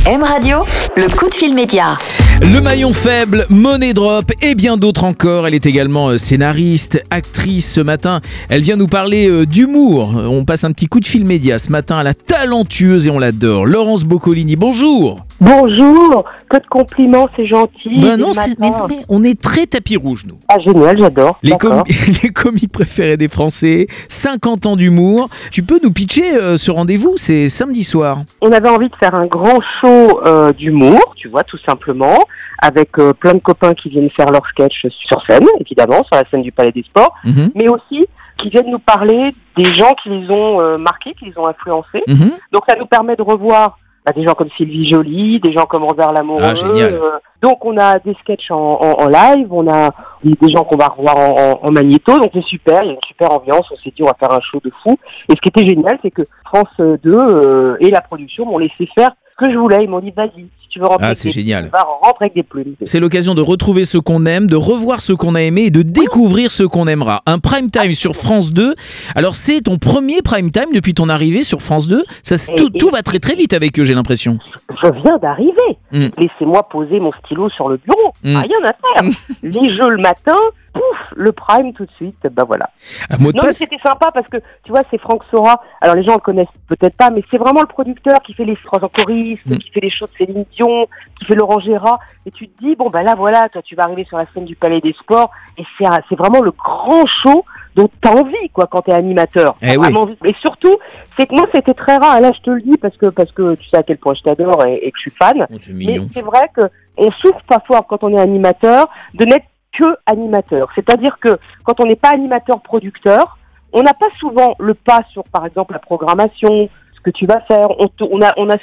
M Radio, le coup de fil média. Le maillon faible, Money Drop et bien d'autres encore. Elle est également scénariste, actrice. Ce matin, elle vient nous parler d'humour. On passe un petit coup de fil média ce matin à la talentueuse et on l'adore, Laurence Boccolini. Bonjour. Bonjour, que de compliments, c'est gentil. Non, on est très tapis rouge, nous. Ah, génial, j'adore. Les comiques préférés des Français, 50 ans d'humour. Tu peux nous pitcher ce rendez-vous, c'est samedi soir. On avait envie de faire un grand show d'humour, tu vois, tout simplement, avec plein de copains qui viennent faire leurs sketchs sur scène, évidemment, sur la scène du Palais des Sports, mais aussi qui viennent nous parler des gens qui les ont marqués, qui les ont influencés. Donc ça nous permet de revoir des gens comme Sylvie Joly, des gens comme Robert Lamoureux. Ah, génial. Donc on a des sketchs en live, on a des gens qu'on va revoir en magnéto, donc c'est super, il y a une super ambiance, on s'est dit on va faire un show de fou. Et ce qui était génial, c'est que France 2 et la production m'ont laissé faire ce que je voulais, ils m'ont dit vas-y, si tu veux rentrer avec c'est génial. tu vas rentrer avec des plumes. C'est l'occasion de retrouver ce qu'on aime, de revoir ce qu'on a aimé et de découvrir ce qu'on aimera. Un prime time sur France 2. Alors c'est ton premier prime time depuis ton arrivée sur France 2. Tout va très très vite avec eux, j'ai l'impression. Je viens d'arriver. Laissez-moi poser mon stylo sur le bureau. Rien à faire. Les jeux le matin, pouf, le prime tout de suite. Ben voilà. Mais c'était sympa parce que tu vois, c'est Franck Sora. Alors les gens le connaissent peut-être pas, mais c'est vraiment le producteur qui fait les 300 choristes, qui fait les shows de Céline Dion, qui fait Laurent Gérard. Et tu te dis bon ben là voilà, toi tu vas arriver sur la scène du Palais des Sports et c'est vraiment le grand show dont t'as envie quoi quand t'es animateur. Et surtout, c'est que moi c'était très rare. Là je te le dis parce que tu sais à quel point je t'adore et que je suis fan. Mais c'est vrai que on souffre parfois quand on est animateur de n'être que animateur. C'est-à-dire que quand on n'est pas animateur-producteur, on n'a pas souvent le pas sur, par exemple, la programmation, ce que tu vas faire. On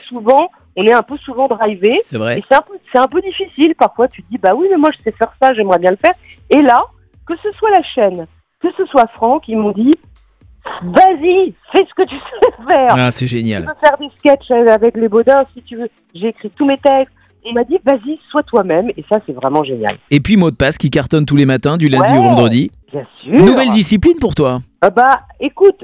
est un peu souvent drivé. C'est vrai. Et c'est un peu difficile. Parfois, tu te dis, bah oui, mais moi, je sais faire ça, j'aimerais bien le faire. Et là, que ce soit la chaîne, que ce soit Franck, ils m'ont dit, vas-y, fais ce que tu sais faire. Ah, c'est génial. Tu veux faire des sketchs avec les Baudins, si tu veux. J'ai écrit tous mes textes. On m'a dit, vas-y, sois toi-même, et ça, c'est vraiment génial. Et puis, mot de passe qui cartonne tous les matins, du lundi au vendredi. Bien sûr. Nouvelle discipline pour toi. Écoute,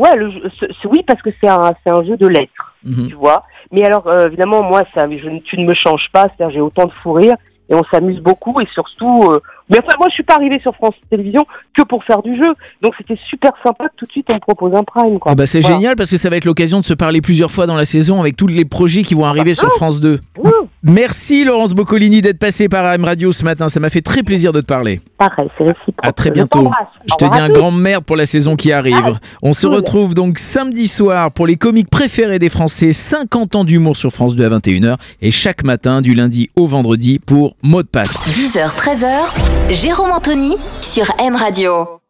oui, parce que c'est un jeu de lettres, tu vois. Mais alors, évidemment, moi, tu ne me changes pas, c'est-à-dire j'ai autant de fou rire, et on s'amuse beaucoup, et surtout... Mais enfin, moi, je suis pas arrivée sur France Télévisions que pour faire du jeu. Donc, c'était super sympa que tout de suite, on me propose un prime, quoi. C'est génial parce que ça va être l'occasion de se parler plusieurs fois dans la saison avec tous les projets qui vont arriver sur France 2. Merci Laurence Boccolini d'être passée par AM Radio ce matin. Ça m'a fait très plaisir de te parler. Pareil, c'est réciproque. À très bientôt. Je te dis un grand merde pour la saison qui arrive. On se retrouve donc samedi soir pour les comiques préférés des Français. 50 ans d'humour sur France 2 à 21h. Et chaque matin du lundi au vendredi pour Mot de passe. 10h, 13h. Jérôme Anthony sur M Radio.